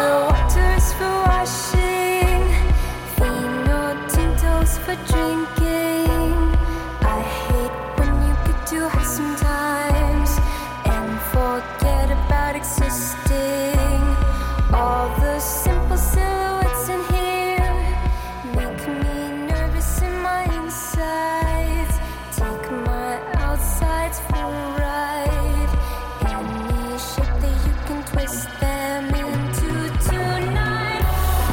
waters for washing, vino tintos for drinking. I hate when you get too high sometimes and forget about existing. All the simple silhouettes in here make me nervous in my insides. Take my outsides for a ride. Any shape that you can twist them into tonight.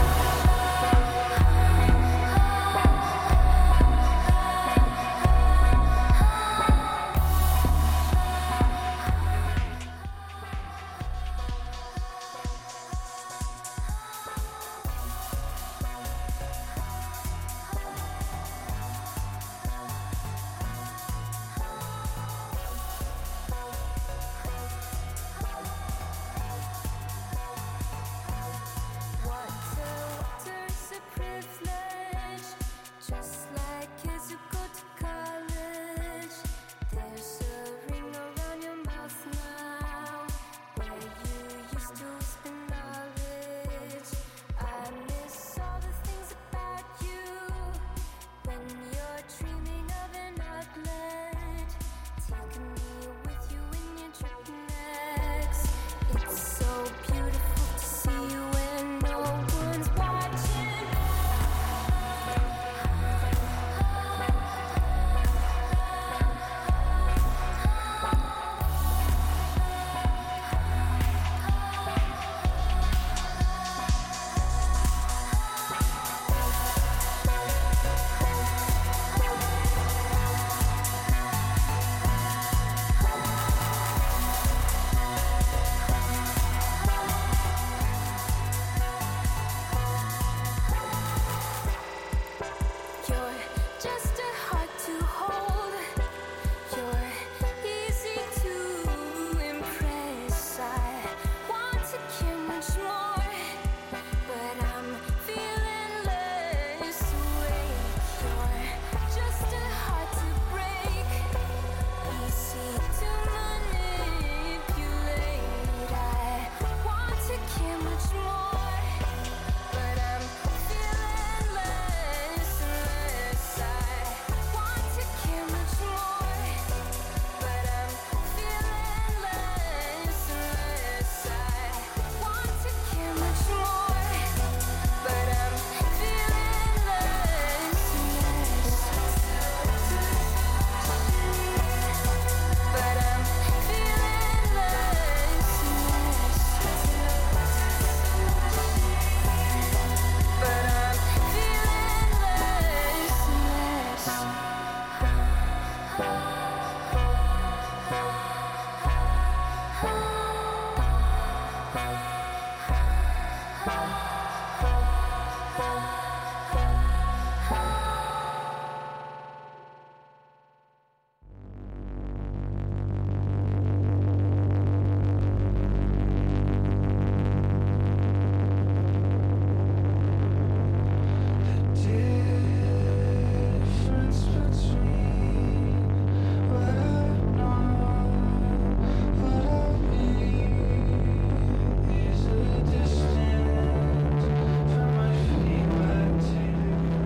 Water's a privilege, just like kids who go to college. There's a ring around your mouth now, where you used to whisper knowledge. I miss all the things about you when you're dreaming of an outlet. Take me with you in your trip next. It's so beautiful to see you when no one's watching. You're just a heart to hold. You're easy to impress. I want to care much more, but I'm feeling less awake. You're just a heart to break, easy to manipulate. I want to care much more, but I'm feeling less and less. I want to care much more, but I'm feeling less and less. I want to care much more, but I'm feeling less and less. But I'm feeling less and less. But I'm feeling less and less. Difference between what I know, what I mean, is a distance from my fingertips.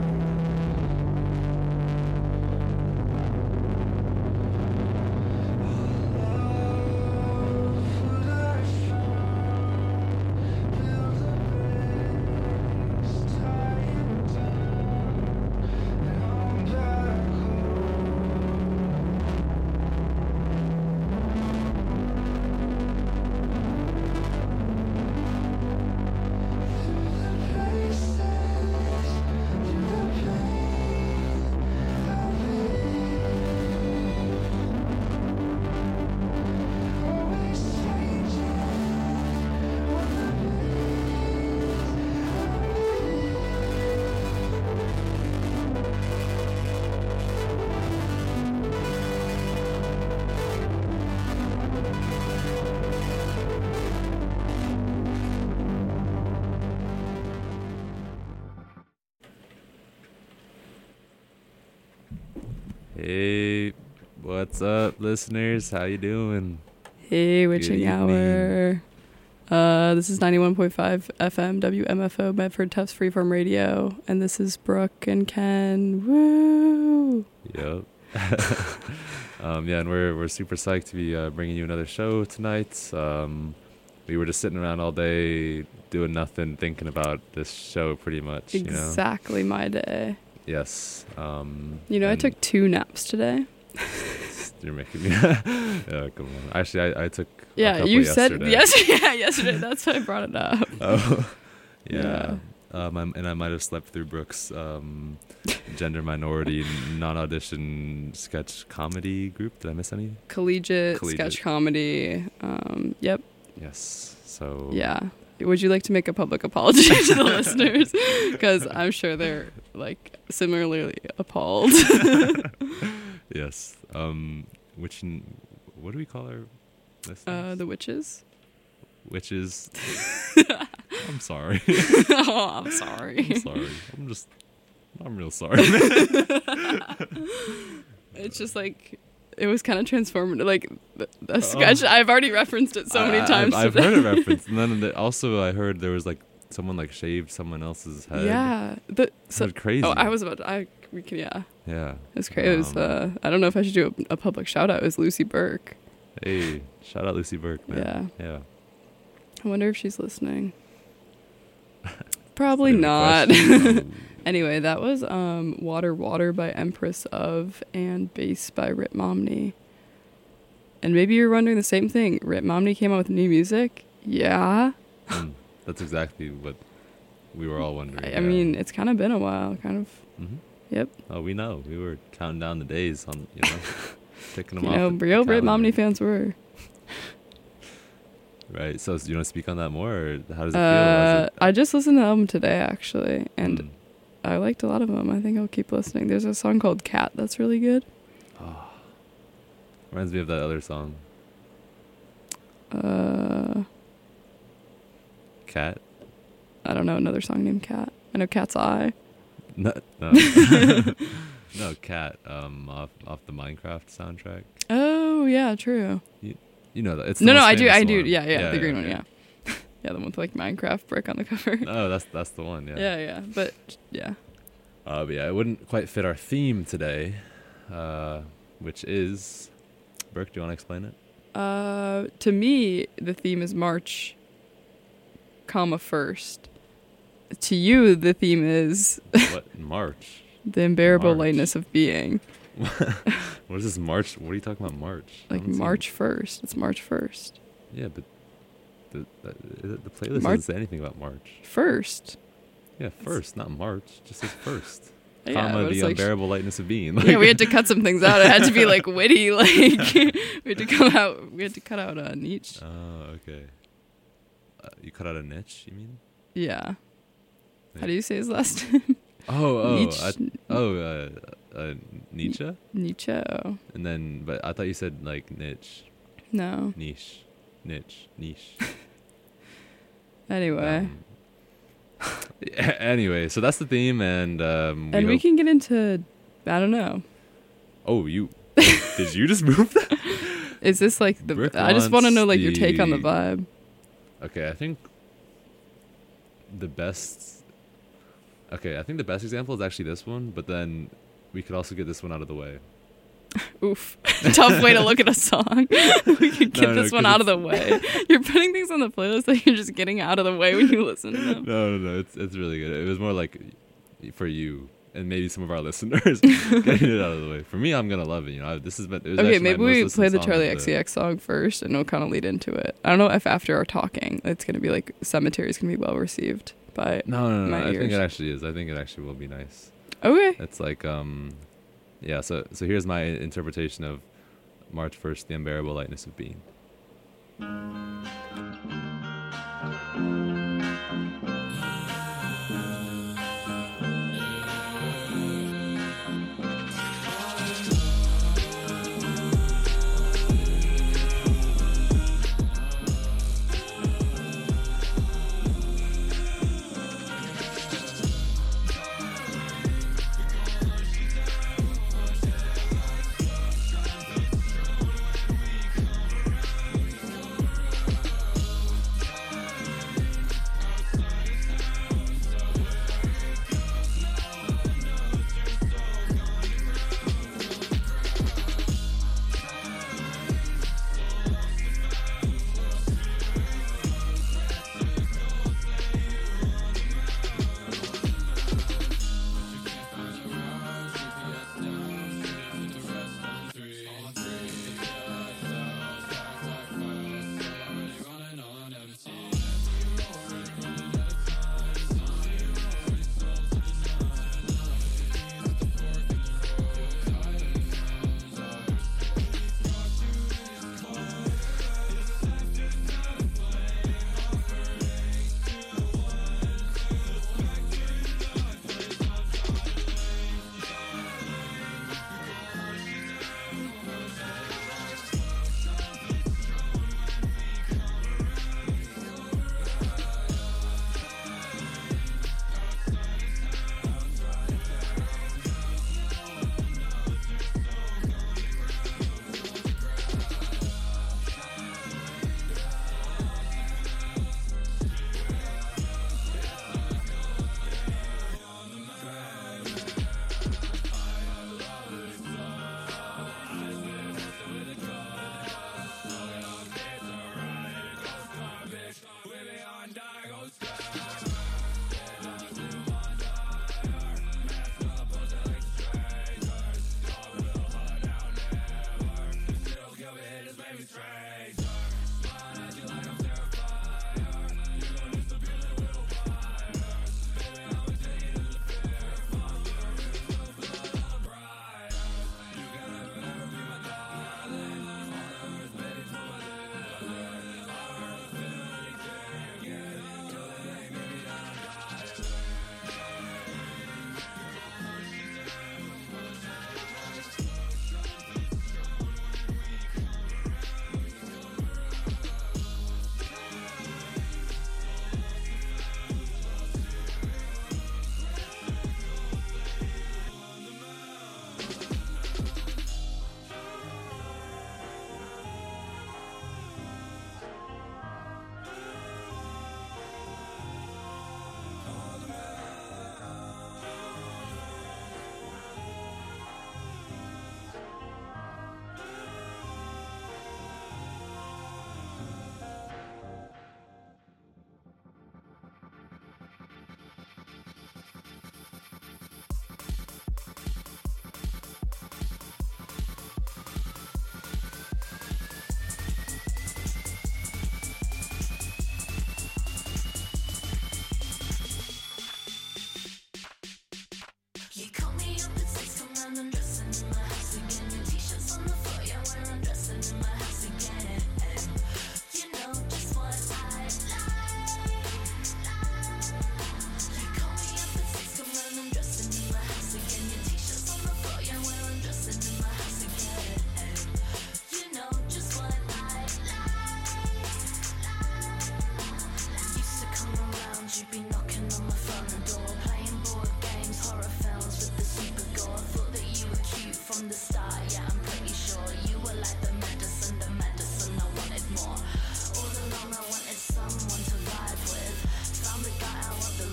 Hey, what's up, listeners? How you doing? Hey, witching Good hour. This is 91.5 FM WMFO Medford Tufts Freeform Radio, and this is Brooke and Ken. Woo! Yep. Yeah, and we're super psyched to be bringing you another show tonight. We were just sitting around all day doing nothing, thinking about this show pretty much. Exactly my day. Yes. I took 2 naps today. You're making me. Yeah, come on. Actually, I took. Yeah, a couple you said yesterday. yesterday. That's why I brought it up. Oh, yeah. And I might have slept through Brooke's gender minority non-audition sketch comedy group. Did I miss any? Collegiate sketch comedy. Yep. Yes. So. Yeah. Would you like to make a public apology to the listeners? Because I'm sure they're like similarly appalled. Yes. What do we call our listeners? The witches. Witches. I'm sorry. Oh, I'm sorry. I'm sorry. I'm real sorry. It's just like, it was kind of transformative. Like, the sketch, I've already referenced it so many times. I've heard it referenced. And then also I heard there was like someone like shaved someone else's head. Yeah. It was crazy. Oh, I was about to, yeah. Yeah. It was crazy. It was, I don't know if I should do a public shout out. It was Lucy Burke. Hey, shout out Lucy Burke, man. Yeah. I wonder if she's listening. Probably not. Anyway, that was Water Water by Empress of and Bass by Rip Momney. And maybe you're wondering the same thing. Rip Momney came out with new music? Yeah. That's exactly what we were all wondering. I mean, it's kind of been a while, kind of. Mm-hmm. Yep. Oh, we know. We were counting down the days on, picking them off. Real Rip Momney fans were. Right. So do you want to speak on that more, or how does it feel? I just listened to the album today, actually, and I liked a lot of them. I think I'll keep listening. There's a song called Cat that's really good. Oh. Reminds me of that other song. Cat? I don't know another song named Cat. I know Cat's Eye. No. No, Cat, off the Minecraft soundtrack. Oh, yeah, true. You know that. It's I do. One. Yeah, the green one, yeah. Yeah, the one with like Minecraft brick on the cover. Oh, that's the one, yeah. Yeah, but yeah. But yeah, it wouldn't quite fit our theme today, which is, Burke, do you want to explain it? To me, the theme is March, first. To you, the theme is what? March. The unbearable lightness of being. What is this March? What are you talking about, March? Like March 1st. It's March 1st. Yeah, but the playlist doesn't say anything about March. First. Yeah, first, not March. It just says first. Yeah, the unbearable lightness of being. Yeah, we had to cut some things out. It had to be like witty. Like we had to cut out a niche. Oh, okay. You cut out a niche, you mean? Yeah. How do you say his last name? Nietzsche? Nietzsche. Oh. And then, but I thought you said like niche. No. Niche. Anyway. Anyway, so that's the theme, and we can get into, I don't know. Oh, did you just move that? Is this like I just want to know like your take on the vibe. Okay, I think the best example is actually this one, but then we could also get this one out of the way. Oof. Tough way to look at a song. We could get this one out of the way. You're putting things on the playlist that you're just getting out of the way when you listen to them. No. It's really good. It was more like for you and maybe some of our listeners getting it out of the way. For me, I'm going to love it. Okay, maybe we play the Charlie XCX song first and we'll kind of lead into it. I don't know if after our talking, it's going to be like Cemetery is going to be well received by No. my ears. I think it actually is. I think it actually will be nice. Okay. It's like, yeah, so here's my interpretation of March 1st, The Unbearable Lightness of Being.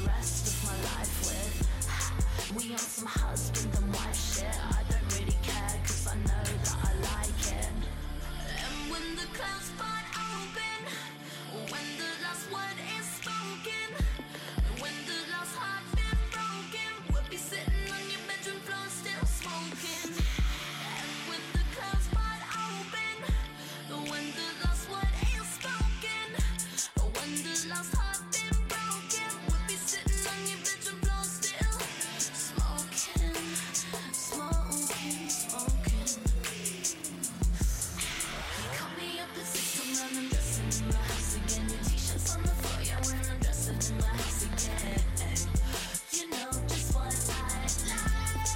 rest of my life with. We on some husband and wife shit. I don't really care, cause I know that I like it. And when the clouds part open, when the last word is spoken, when the last heart been broken, we'll be sitting on your bedroom floor still smoking. And when the clouds part open, when the last word is spoken, when the last heart been broken, we'll be sitting on your bedroom floor still smoking, smoking, smoking. You call me up at 6, I'm running, dressing in my house again. Your t-shirts on the floor, yeah, when I'm dressing in my house again. You know just what I like.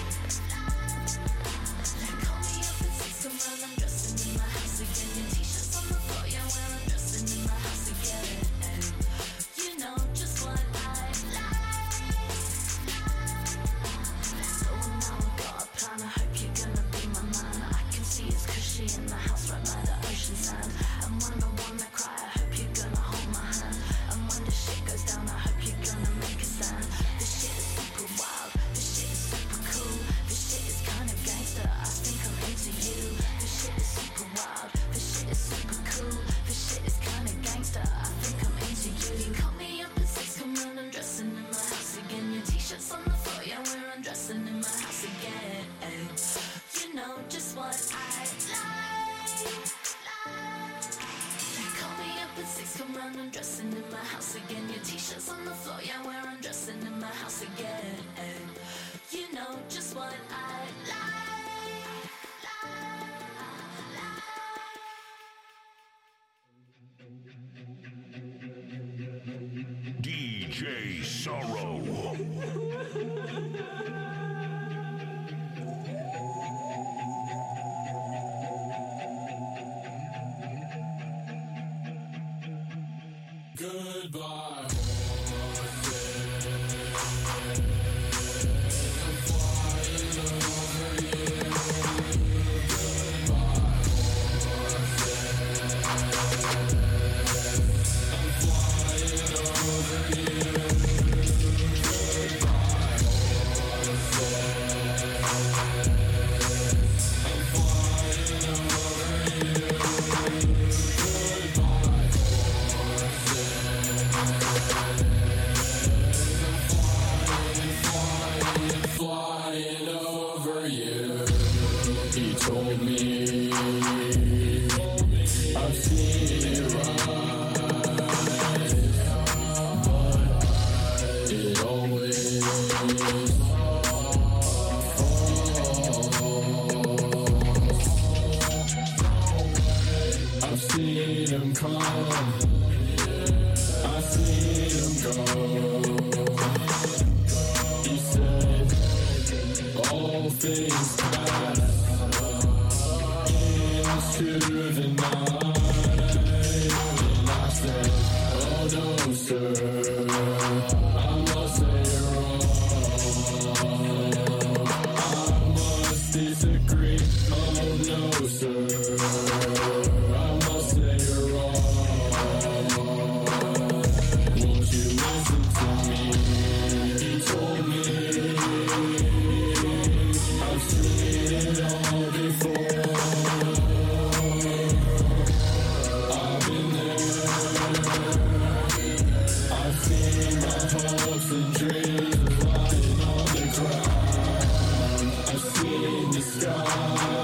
Call me up at 6, I'm running, dressing in my house again. Your t-shirts on the floor, yeah, when I'm dressing in my house again. You know just what I like. So now I've got a plan, I hope you're gonna be my man. I can see it's cushy in the house right by the ocean sand. And when I wanna cry, I hope you're gonna hold my hand. And when the shit goes down, I hope you're gonna make a stand. This shit is super wild, this shit is super cool, this shit is kind of gangster, I think I'm into you. This shit is super wild, this shit is super cool, this shit is kind of gangster, I think I'm into you. You call me up at 6, come round, I'm dressing in my house again. Your t-shirts on the floor, yeah, we're undressing in my house again. You know just what I like. Call me up at 6, come round, I'm dressing in my house again. Your t-shirts on the floor, yeah, we're undressing in my house again. You know just what I like. DJ Sorrow. Goodbye. Flying over you. He told me I've seen it rise, but it always falls. I've seen him come, I've seen him go. He said all things pass into the night, and I said, oh no sir, I must say you're wrong. I must disagree, oh no sir, I must say you're wrong. Won't you listen to me? He told me I've seen it all before. I've been there. I've seen my hopes and dreams lying on the ground. I've seen the sky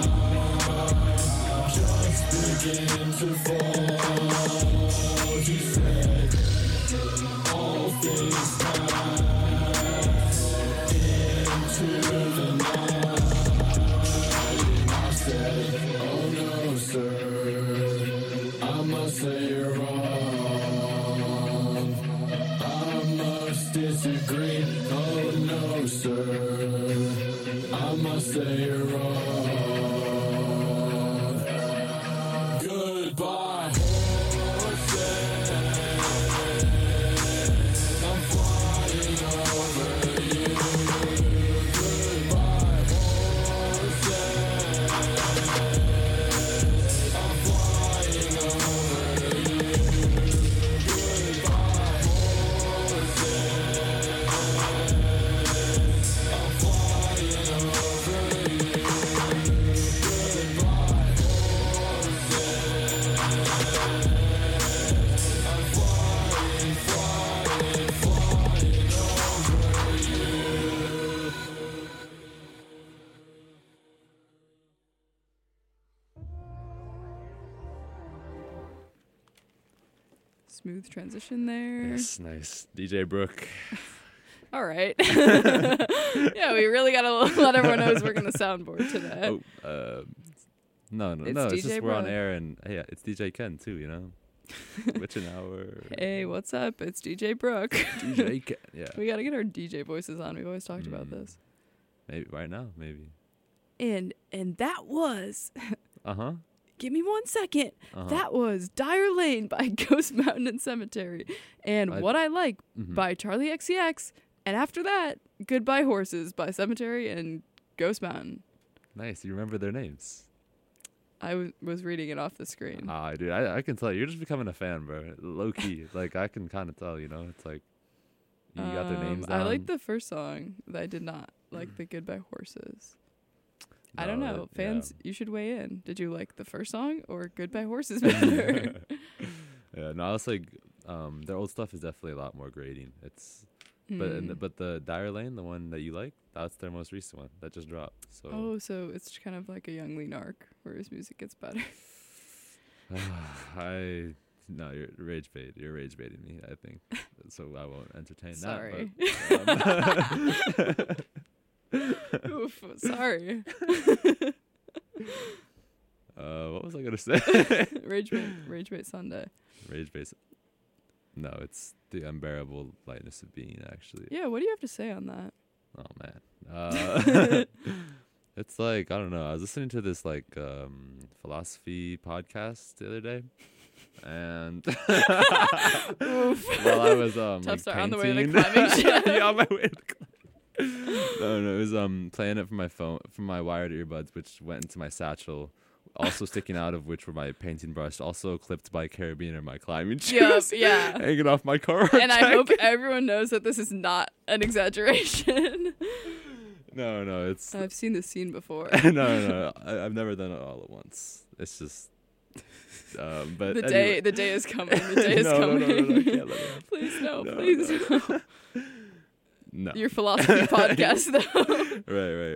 just begin to fall. He said, all things pass into the night. And I said, oh no sir, I must say you're wrong. I must disagree, oh no sir, I must say you're wrong. Goodbye horses, I'm flying over you. Goodbye horses, I'm flying over you. Goodbye horses. smooth transition there. Yes, nice. DJ Brooke. All right. Yeah, we really got to let everyone know who's working the soundboard today. No. It's It's DJ just we're on Brooke. air, and hey, it's DJ Ken too. You know, which an hour. Hey, what's up? It's DJ Brooke. DJ Ken. Yeah. We got to get our DJ voices on. We've always talked about Mm. this. Maybe right now. Maybe. And that was, Uh huh. give me 1 second. Uh-huh. That was Dire Lane by Ghost Mountain and Cemetery. And What I Like Mhm. by Charlie XCX. And after that, Goodbye Horses by Cemetery and Ghost Mountain. Nice. You remember their names. I was reading it off the screen. Ah, dude, I can tell you're just becoming a fan, bro. Low key, like I can kind of tell. You know, it's like you got their names down. I like the first song. I did not like the Goodbye Horses. I don't No, know. yeah. Fans, you should weigh in. Did you like the first song or Goodbye Horses better? Yeah, no, I was like, their old stuff is definitely a lot more grating. It's but the Dire Lane, the one that you like, that's their most recent one that just dropped. So Oh, so it's kind of like a Young Lean arc where his music gets better. you're rage bait. You're rage baiting me. I think so. I won't entertain Sorry. that. But, Oof, sorry. what was I gonna say? Rage Bait Sunday. Rage bait. No, it's the unbearable lightness of being. Actually. Yeah, what do you have to say on that? Oh man. It's like, I don't know. I was listening to this like philosophy podcast the other day, and while I was Tough like start on the way to the painting- climbing gym. Yeah, on my way to the no, it was playing it from my phone, from my wired earbuds, which went into my satchel. Also sticking out of which were my painting brush, also clipped by carabiner, my climbing shoes, yeah. hanging off my car. And I hope everyone knows that this is not an exaggeration. No, it's I've seen this scene before. no. I've never done it all at once. It's just, but The anyway. day is coming. The day is No, coming. I can't let it happen. Please no, No, please no. No. Your philosophy podcast though. Right.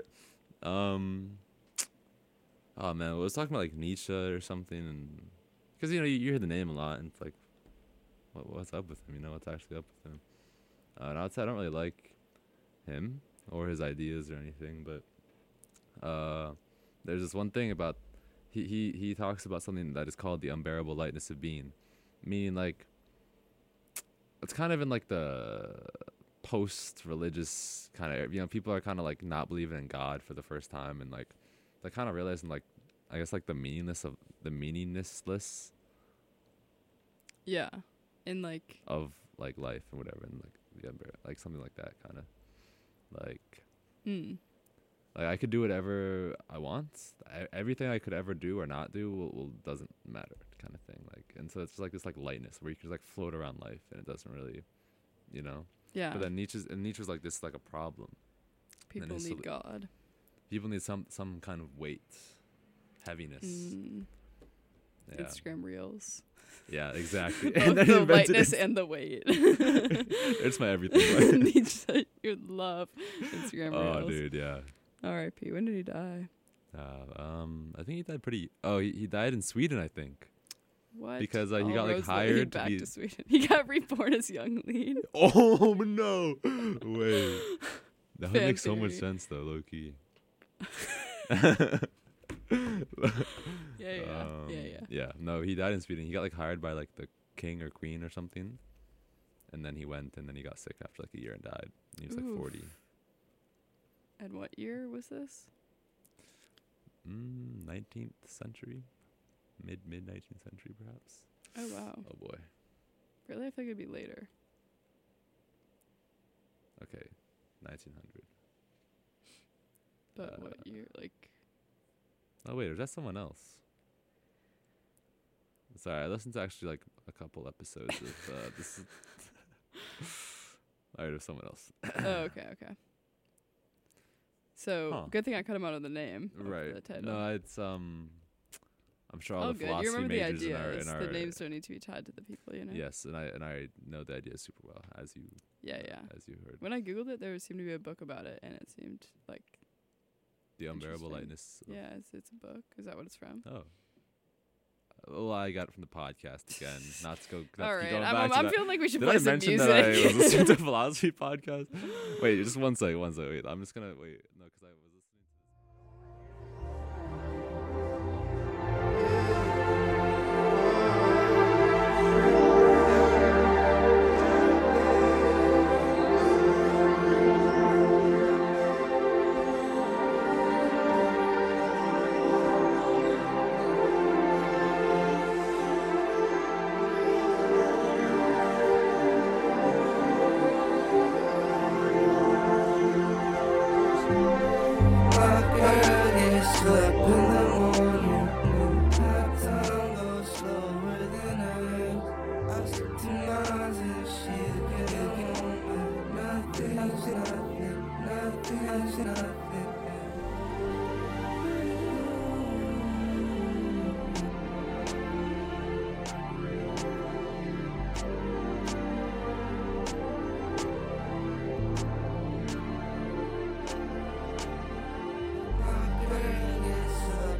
Oh man, I was talking about like Nietzsche or something, and because you hear the name a lot, and it's like, what's up with him? What's actually up with him? And I'd say I don't really like him or his ideas or anything, but there's this one thing about he talks about something that is called the unbearable lightness of being, meaning like it's kind of in like the post-religious kind of, people are kind of like not believing in God for the first time, and like they're kind of realizing like, I guess like the meaninglessness Yeah. In like of like life and whatever, and like like something like that kind of like like I could do whatever I want. Everything I could ever do or not do will doesn't matter kind of thing. Like, and so it's just like this like lightness where you can just like float around life and it doesn't really, yeah. But then Nietzsche's like this is like a problem. People his need God. People need some kind of weight, heaviness. Yeah. Instagram reels. Yeah, exactly. Both And then he the invented lightness it. and the weight. It's my everything. Nietzsche, you would love Instagram reels. Oh, dude, yeah. R.I.P. When did he die? I think he died pretty. Oh, he died in Sweden, I think. What? Because, he All got, like, roads lead hired to back be- to Sweden. He got reborn as Young Lean. Oh no! Wait, that would Fan make so much theory. sense though, low key. Yeah. No, he died in Sweden. He got like hired by like the king or queen or something, and then he went, and then he got sick after like a year and died. And he was like Oof. 40. And what year was this? 19th century, mid 19th century perhaps. Oh wow. Oh boy. Really? I think it'd be later. Okay, 1900. But what year? Like. Oh wait, or is that someone else? Sorry, I listened to actually like a couple episodes of this. Alright, it was someone else. Oh, okay. So Huh. good thing I cut him out of the name. Of Right. The title. No, it's I'm sure all Oh, the good. philosophy You remember the majors ideas. in our The names don't need to be tied to the people, Yes, and I know the idea super well, as you Yeah. heard. When I googled it, there seemed to be a book about it, and it seemed like The unbearable interesting. lightness. yeah, it's a book. Is that what it's from? Oh. Well, I got it from the podcast again. Not to go. Not All to keep right, going back to I'm that. feeling like we should Did play I some mention music. that I was listening to a philosophy podcast? Wait, just one second. Wait, I'm just gonna wait. No, because I was listening to. My girl gets up in the morning. My time goes slower than hers. I stick to mines and she'll get it home. Nothing's nothing. My girl gets up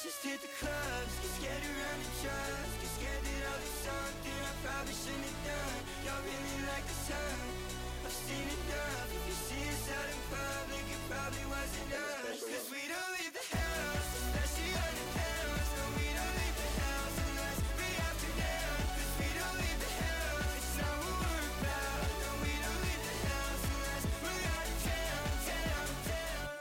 just hit the clubs. Get scared around the drugs. Get scared that I'll do something I probably shouldn't have done. Y'all really like the sun. I've seen enough. If you see us out in public, it probably wasn't us. Cause we don't leave the house, especially on the house. No, we don't leave the house unless we have to now. Cause we don't leave the house, it's not what we're about. No, we don't leave the house unless we're out of town, town, town.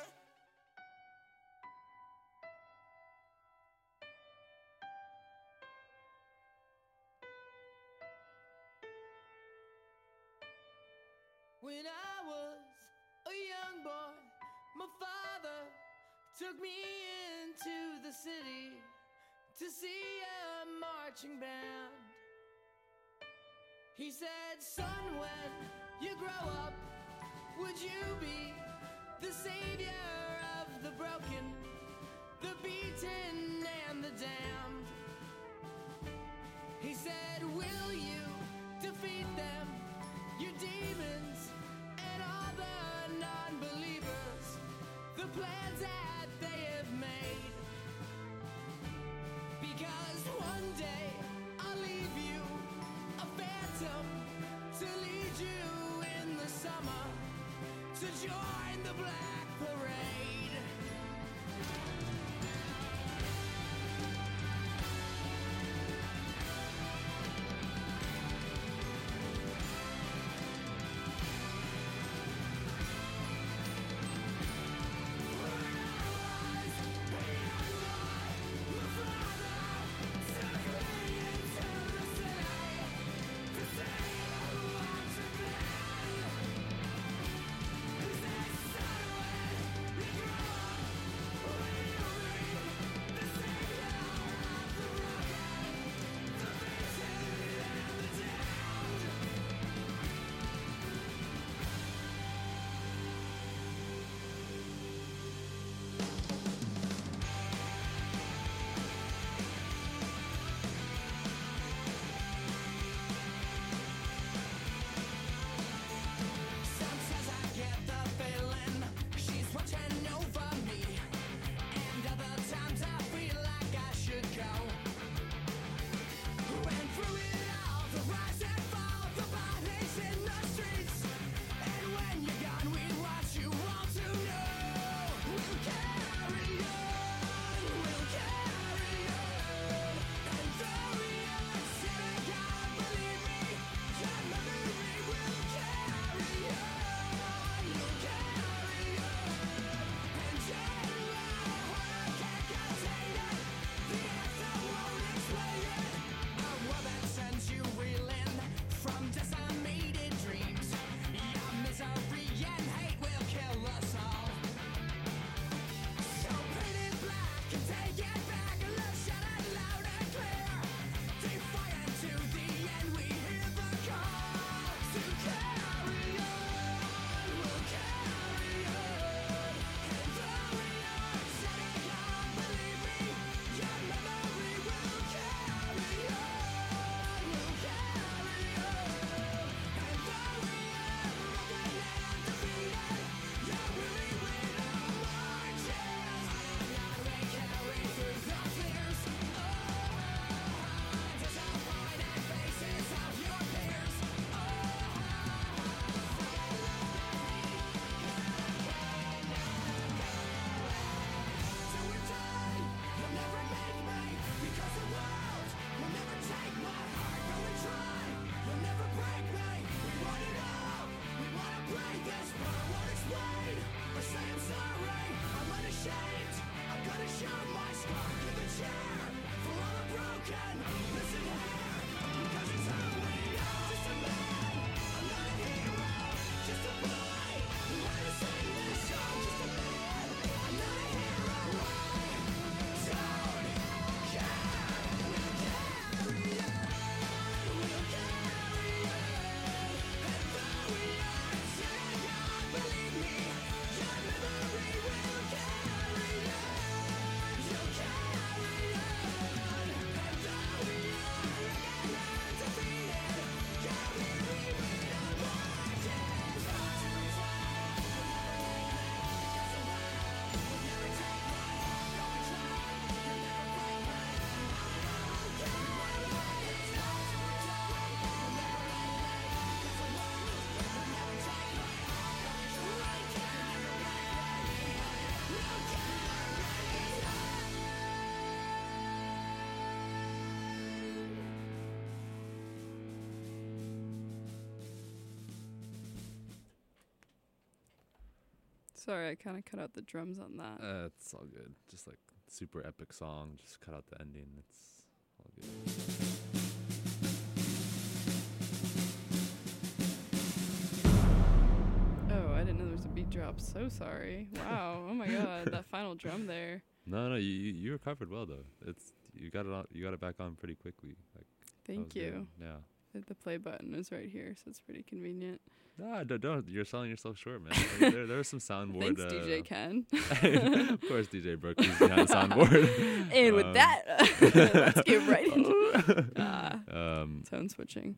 When I was a young boy, my father took me into the city to see a marching band. He said, son, when you grow up, would you be the savior of the broken, the beaten, and the damned? He said, will you defeat them, your demons, and all the non-believers, the plans that they have made? Because one day I'll leave you a phantom to lead you in the summer to join the Black Parade. Say Sorry, I kind of cut out the drums on that. It's all good. Just like super epic song. Just cut out the ending. It's all good. Oh, I didn't know there was a beat drop. So sorry. Wow. Oh my god, that final drum there. No, you recovered well though. You got it back on pretty quickly. Like that Thank was you. good. Yeah. The play button is right here, so it's pretty convenient. Nah, don't. You're selling yourself short, man. There was some soundboard. Thanks, DJ Ken. Of course, DJ Brooke is behind the soundboard. And with that, let's get right into tone switching.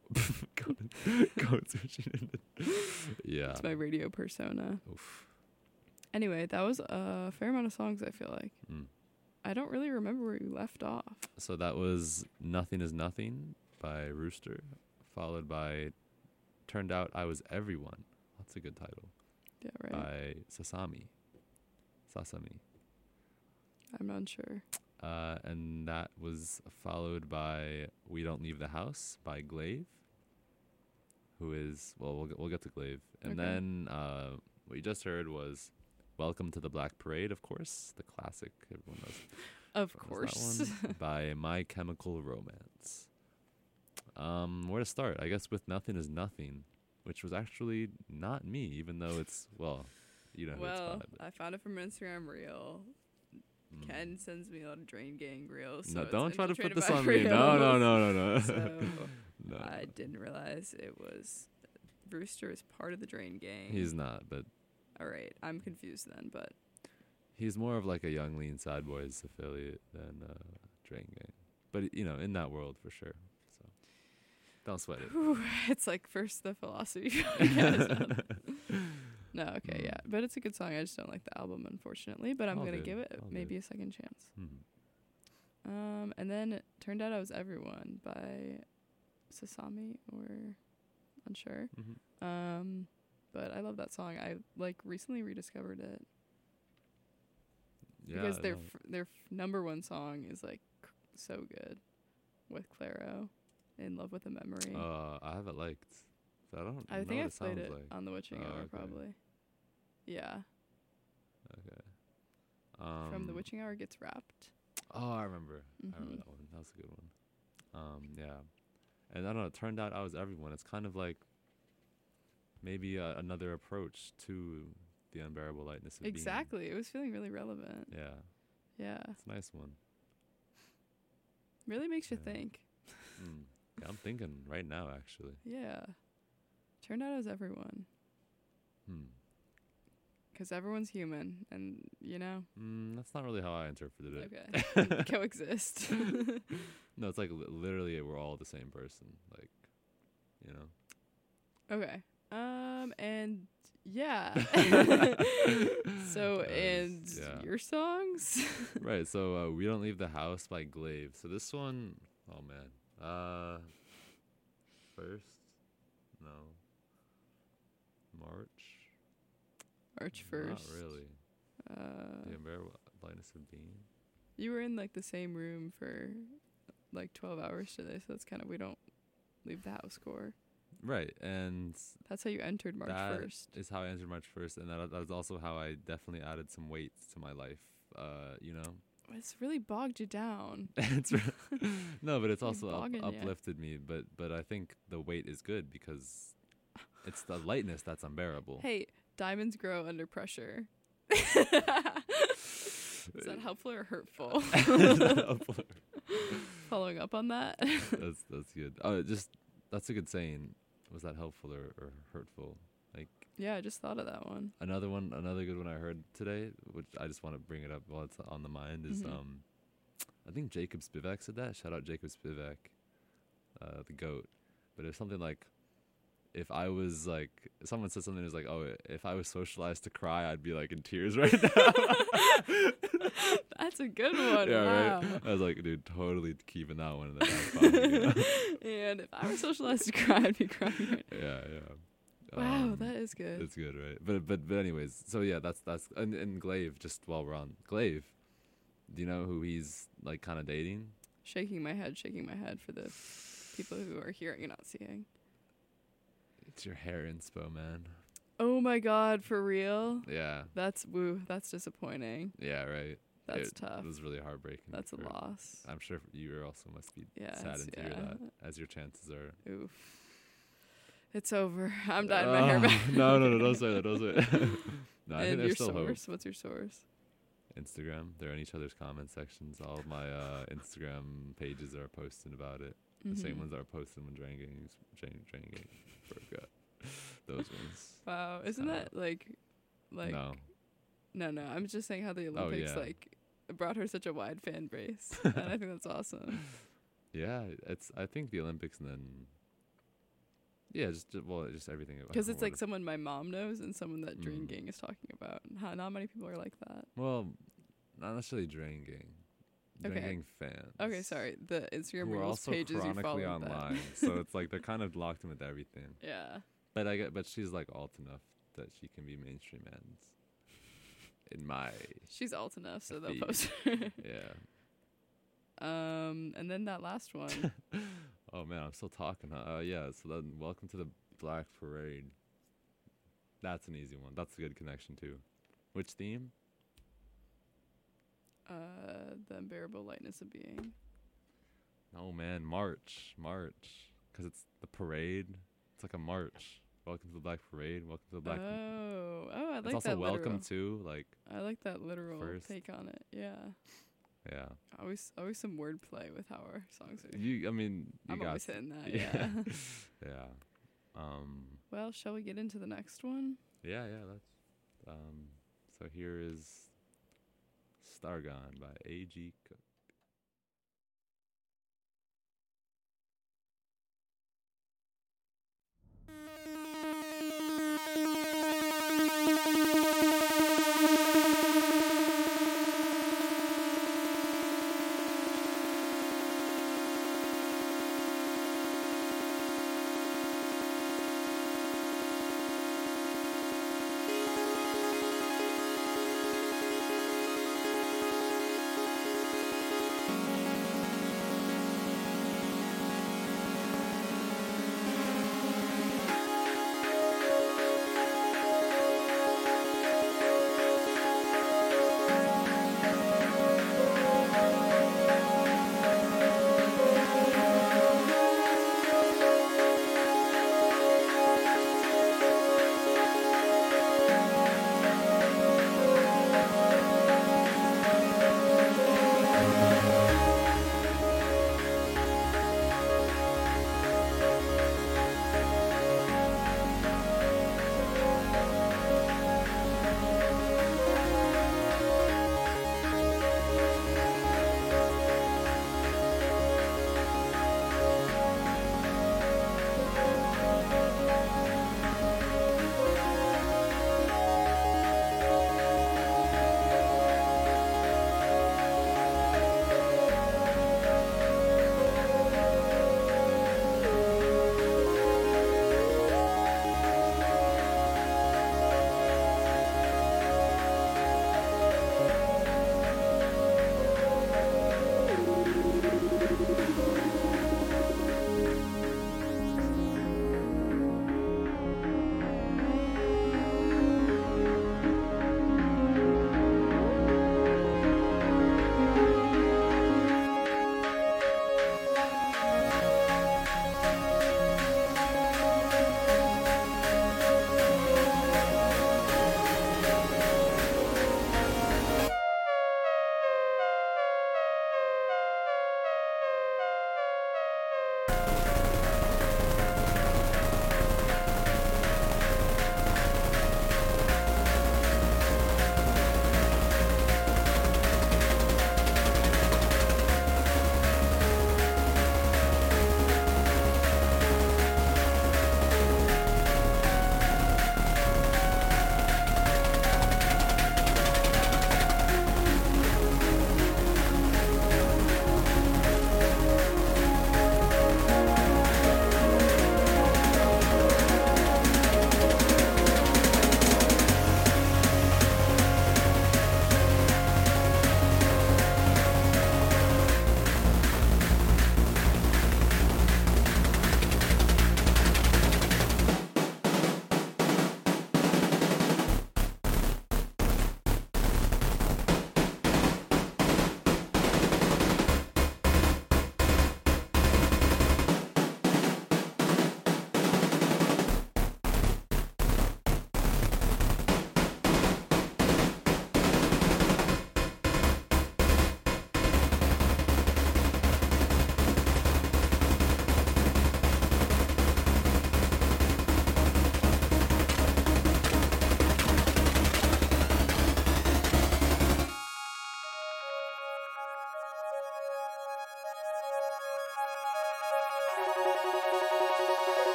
Go switching into. Yeah. It's my radio persona. Oof. Anyway, that was a fair amount of songs, I feel like. Mm. I don't really remember where we left off. So that was Nothing Is Nothing by Rooster, followed by Turned Out I Was Everyone. That's a good title. Yeah, right. By Sasami. I'm not sure. And that was followed by We Don't Leave the House by Glaive, who is, well, we'll get to Glaive. And Okay. then what you just heard was Welcome to the Black Parade, of course, the classic. Everyone knows. Of What course. was that one? By My Chemical Romance. Where to start? I guess with Nothing Is Nothing, which was actually not me, even though it's, well, you know who Well, it's by. I found it from an Instagram reel. but- Ken sends me a lot of Drain Gang reels. So No, it's don't try to put infiltrated this by on me. No. reels. So No. I didn't realize it was Rooster is part of the Drain Gang. He's not, but All right, I'm confused then, but he's more of like a Young Lean Sad Boys affiliate than Drain Gang. But, you know, in that world for sure. So don't sweat it. it's like first the philosophy podcast. No, okay, yeah, but it's a good song. I just don't like the album, unfortunately. But I'm All gonna good, give it all maybe good. a second chance. Mhm. And then it turned out I Was Everyone by Sasami, or unsure. Mhm. But I love that song. I like recently rediscovered it Yeah, because no. their number one song is like so good with Claro, In Love with a Memory. I have it liked. So I don't I know think what I've played it sounds like. on the Witching Oh, Hour okay. probably. Yeah, Okay. from the Witching Hour Gets Wrapped. Oh, I remember. I remember Mhm. that one. That was a good one. Yeah. And I don't know, it turned out I Was Everyone. It's kind of like maybe another approach to the unbearable lightness of being. Exactly. It was feeling really relevant. Yeah. Yeah. It's a nice one. Really makes you Yeah. think. Yeah, I'm thinking right now, actually. Yeah. Turned out as everyone. Hmm. Because everyone's human. And, you know, That's not really how I interpreted it. okay. Coexist. No, it's like literally we're all the same person. Like, you know. Okay. And yeah. So, and yeah. your songs? Right, so We Don't Leave the House by Glaive. So this one, oh man. First? No. March? March 1st. Not really. The unbearable lightness of being. You were in like the same room for like 12 hours today, so that's kind of, we don't leave the house score. Right, and That's how you entered March that 1st. is how I entered March 1st, and that is also how I definitely added some weight to my life. You know, It's really bogged you down. it's no, but it's also bogging ya. uplifted me. But I think the weight is good because it's the lightness that's unbearable. Hey, diamonds grow under pressure. Is that helpful or hurtful? Following up on that. That's good. Oh, that's a good saying. Was that helpful or hurtful? Like Yeah, I just thought of that one. another good one I heard today, which I just want to bring it up while it's on the mind, is Mhm. I think Jacob Spivak said that. Shout out Jacob Spivak, the GOAT. But it's something like, if I was like, someone said something that was like, oh, if I was socialized to cry, I'd be like in tears right now. That's a good one. Yeah, Wow. right. I was like, dude, totally keeping that one in the back pocket. You know? And if I were socialized to cry, I'd be crying right now. Yeah. Wow, that is good. It's good, right? But anyways, so yeah, that's and Glaive. Just while we're on Glaive, do you know who he's like kind of dating? Shaking my head for the people who are hearing and not seeing. It's your hair inspo, man. Oh my God, for real? Yeah, That's disappointing. yeah, right. That's It tough. was really heartbreaking. That's a for- loss. I'm sure you also must be Yeah, saddened to hear yeah. that, as your chances are. Oof. It's over. I'm dyeing my hair back. No, don't say that. Don't say that. No, I think And your there's still hope. source? What's your source? Instagram. They're in each other's comment sections. All of my Instagram pages are posting about it. The same Mhm. ones that are posting when Drain Gang broke up. Those ones. Wow, isn't kinda- that like No. no? I'm just saying how the Oh, Olympics yeah. like brought her such a wide fan base, and I think that's awesome. Yeah, I think the Olympics and then. Yeah, just everything. Because it's what like someone my mom knows and someone that Dream Mm. Gang is talking about. Not many people are like that. Well, not necessarily Drain Gang. Drain Okay. Gang fans. Okay, sorry. The Instagram Who are Reels also pages you chronically follow. online, so it's like they're kind of locked in with everything. Yeah. But she's like alt enough that she can be mainstream ends. In my She's alt enough, so they'll feed. post her. Yeah. And then that last one. Oh man, I'm still talking. Huh? Yeah. So then, welcome to the Black Parade. That's an easy one. That's a good connection too. Which theme? The unbearable lightness of being. Oh man, March, because it's the parade. It's like a march. Welcome to the Black Parade. Welcome to the Black. I like it's also that. welcome literal. to like I like that literal first. take on it. Yeah. yeah. Always some wordplay with how our songs are. You I'm got always hitting that. Yeah. yeah. Well, shall we get into the next one? Yeah. That's. So here is Stargone by A.G. Cook.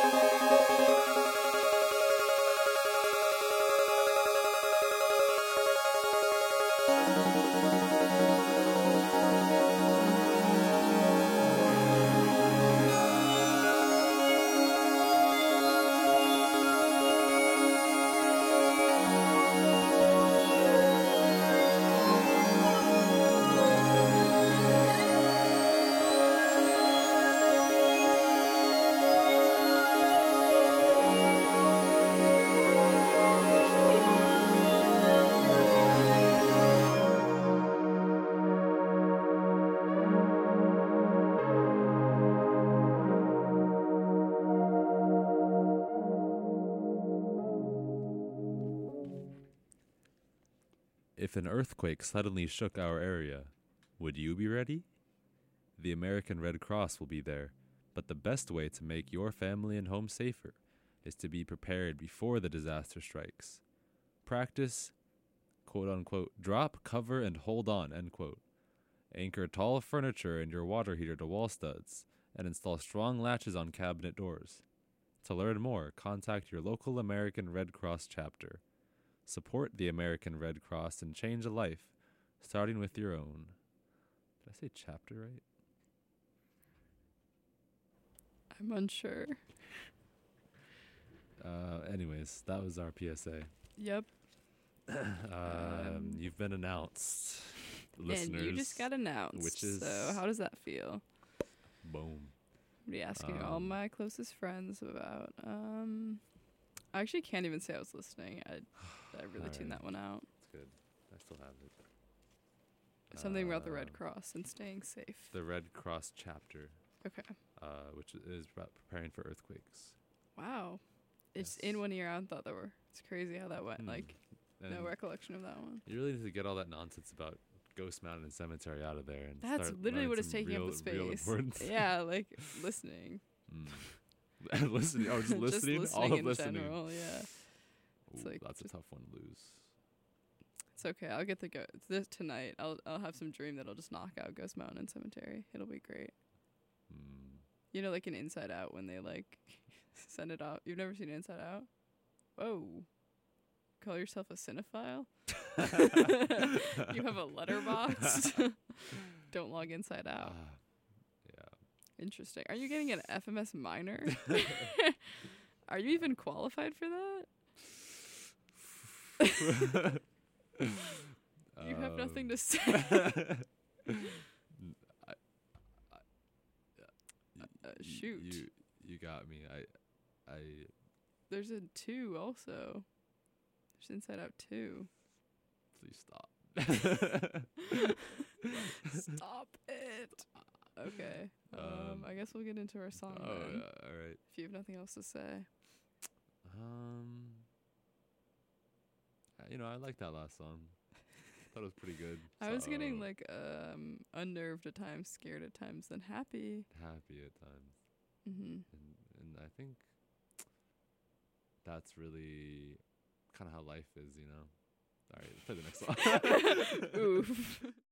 If an earthquake suddenly shook our area, would you be ready? The American Red Cross will be there, but the best way to make your family and home safer is to be prepared before the disaster strikes. Practice, quote unquote, drop, cover, and hold on, end quote. Anchor tall furniture and your water heater to wall studs, and install strong latches on cabinet doors. To learn more, contact your local American Red Cross chapter. Support the American Red Cross and change a life, starting with your own. Did I say chapter right? I'm unsure. Anyways, that was our PSA. Yep. You've been announced, listeners. And you just got announced. Which is- So how does that feel? Boom. I'll be asking all my closest friends about. I actually can't even say I was listening. I really tuned that one out. It's good. I still have it. Something about the Red Cross and staying safe. The Red Cross chapter, Okay. which is about preparing for earthquakes. Wow. It's Yes. in 1 year. I thought that were. It's crazy how that went. Hmm. Like, no And recollection of that one. you really need to get all that nonsense about Ghost Mountain and Cemetery out of there. And That's start literally learning what is some taking up real- the real space. importance. Yeah, like listening. Listening. Oh, just listening. Just all listening of in listening. general. Yeah. It's Ooh, like that's a just- tough one to lose. It's okay. I'll get the go. This tonight. I'll have some dream that'll just knock out Ghost Mountain and Cemetery. It'll be great. You know, like in Inside Out when they like send it out. You've never seen Inside Out? Whoa. Call yourself a cinephile? You have a letterbox? Don't log Inside Out. Yeah. Interesting. Are you getting an FMS minor? Are you even qualified for that? You have nothing to say. Shoot. You got me. I There's a 2 also. There's Inside Out 2. please stop. Stop it. Okay. I guess we'll get into our song Oh, then. yeah, all right. If you have nothing else to say. I like that last song. Thought it was pretty good. I was getting So, like unnerved at times, scared at times, then happy. happy at times, Mm-hmm. and I think that's really kind of how life is, you know. All right, let's play the next song. Oof.